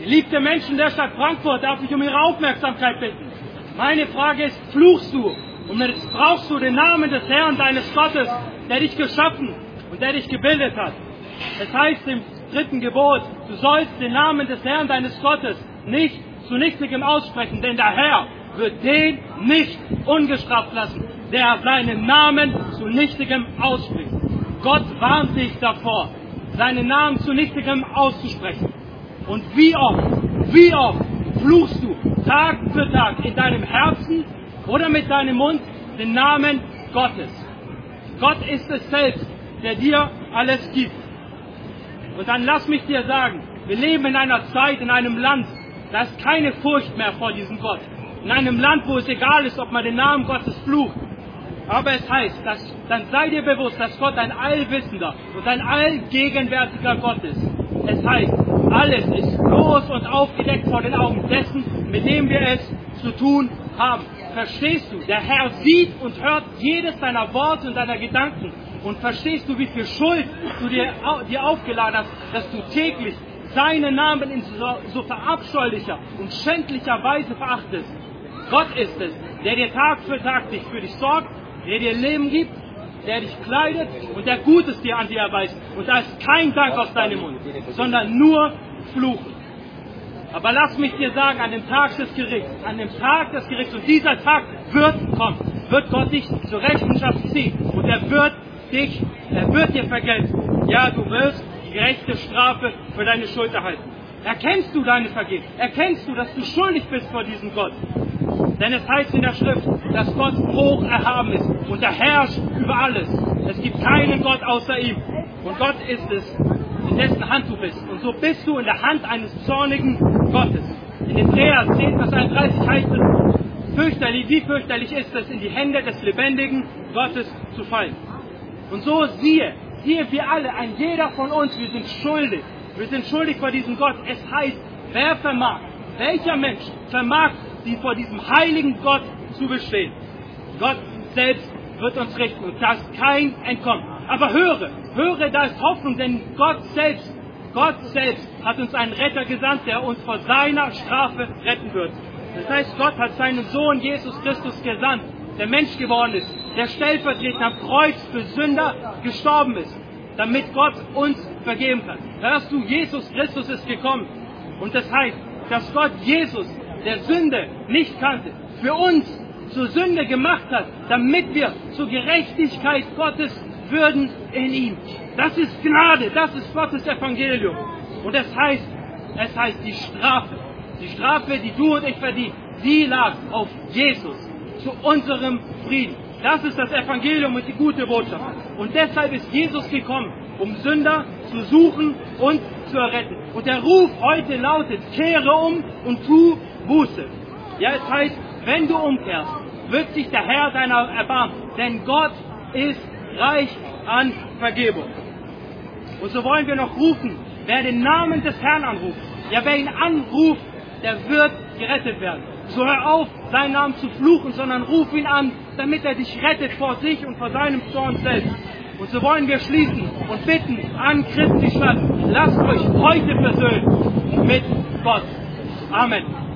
Geliebte Menschen der Stadt Frankfurt, darf ich um Ihre Aufmerksamkeit bitten. Meine Frage ist, fluchst du und missbrauchst du den Namen des Herrn, deines Gottes, der dich geschaffen und der dich gebildet hat? Es heißt im 3. Gebot, du sollst den Namen des Herrn, deines Gottes, nicht zu nichtigem aussprechen, denn der Herr wird den nicht ungestraft lassen, der seinen Namen zu nichtigem ausspricht. Gott warnt dich davor, seinen Namen zu nichtigem auszusprechen. Und wie oft fluchst du Tag für Tag in deinem Herzen oder mit deinem Mund den Namen Gottes? Gott ist es selbst, der dir alles gibt. Und dann lass mich dir sagen, wir leben in einer Zeit, in einem Land, da ist keine Furcht mehr vor diesem Gott. In einem Land, wo es egal ist, ob man den Namen Gottes flucht. Aber es heißt, dann sei dir bewusst, dass Gott ein allwissender und ein allgegenwärtiger Gott ist. Es heißt, alles ist bloß und aufgedeckt vor den Augen dessen, mit dem wir es zu tun haben. Verstehst du? Der Herr sieht und hört jedes deiner Worte und deiner Gedanken. Und verstehst du, wie viel Schuld du dir aufgeladen hast, dass du täglich seinen Namen in so verabscheulicher und schändlicher Weise verachtest? Gott ist es, der dir Tag für Tag für dich sorgt, der dir Leben gibt, der dich kleidet und der Gutes dir an dir erweist. Und da ist kein Dank aus deinem Mund, sondern nur Fluchen. Aber lass mich dir sagen, an dem Tag des Gerichts, und dieser Tag wird kommen, wird Gott dich zur Rechenschaft ziehen und er wird dir vergelten. Ja, du wirst die gerechte Strafe für deine Schuld erhalten. Erkennst du deine Vergebung? Erkennst du, dass du schuldig bist vor diesem Gott? Denn es heißt in der Schrift, dass Gott hoch erhaben ist und er herrscht über alles. Es gibt keinen Gott außer ihm. Und Gott ist es, in dessen Hand du bist. Und so bist du in der Hand eines zornigen Gottes. In Hebräer 10, Vers 31 heißt es, wie fürchterlich ist es, in die Hände des lebendigen Gottes zu fallen. Und so siehe wir alle, ein jeder von uns, wir sind schuldig. Wir sind schuldig vor diesem Gott. Es heißt, welcher Mensch vermag, die vor diesem heiligen Gott zu bestehen? Gott selbst wird uns richten und da ist kein Entkommen. Aber höre, da ist Hoffnung, denn Gott selbst hat uns einen Retter gesandt, der uns vor seiner Strafe retten wird. Das heißt, Gott hat seinen Sohn Jesus Christus gesandt, der Mensch geworden ist, der stellvertretend am Kreuz für Sünder gestorben ist, damit Gott uns vergeben kann. Hörst du, Jesus Christus ist gekommen. Und das heißt, dass Gott Jesus, der Sünde nicht kannte, für uns zur Sünde gemacht hat, damit wir zur Gerechtigkeit Gottes würden in ihm. Das ist Gnade, das ist Gottes Evangelium. Und es heißt, die Strafe, die du und ich verdienen, die lag auf Jesus zu unserem Frieden. Das ist das Evangelium und die gute Botschaft. Und deshalb ist Jesus gekommen, um Sünder zu suchen und zu erretten. Und der Ruf heute lautet, kehre um und tu Buße. Ja, es heißt, wenn du umkehrst, wird sich der Herr deiner erbarmen. Denn Gott ist reich an Vergebung. Und so wollen wir noch rufen, wer den Namen des Herrn anruft, ja, wer ihn anruft, der wird gerettet werden. So hör auf, seinen Namen zu fluchen, sondern ruf ihn an, damit er dich rettet vor sich und vor seinem Zorn selbst. Und so wollen wir schließen und bitten an Christi Stadt, lasst euch heute versöhnen mit Gott. Amen.